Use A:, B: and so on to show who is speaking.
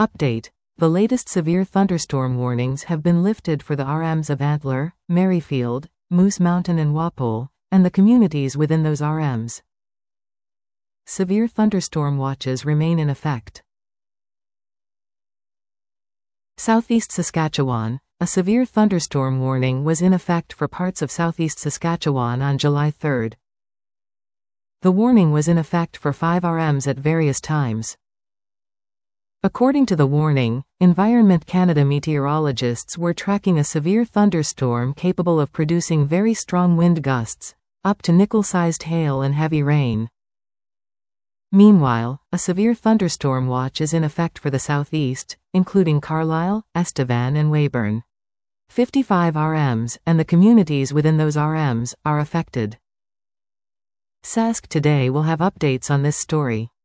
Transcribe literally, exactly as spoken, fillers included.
A: Update. The latest severe thunderstorm warnings have been lifted for the R Ms of Antler, Merrifield, Moose Mountain and Walpole, and the communities within those R Ms. Severe thunderstorm watches remain in effect. Southeast Saskatchewan. A severe thunderstorm warning was in effect for parts of southeast Saskatchewan on July third. The warning was in effect for five R Ms at various times. According to the warning, Environment Canada meteorologists were tracking a severe thunderstorm capable of producing very strong wind gusts, up to nickel-sized hail and heavy rain. Meanwhile, a severe thunderstorm watch is in effect for the southeast, including Carlisle, Estevan and Weyburn. fifty-five R Ms, and the communities within those R Ms, are affected. Sask Today will have updates on this story.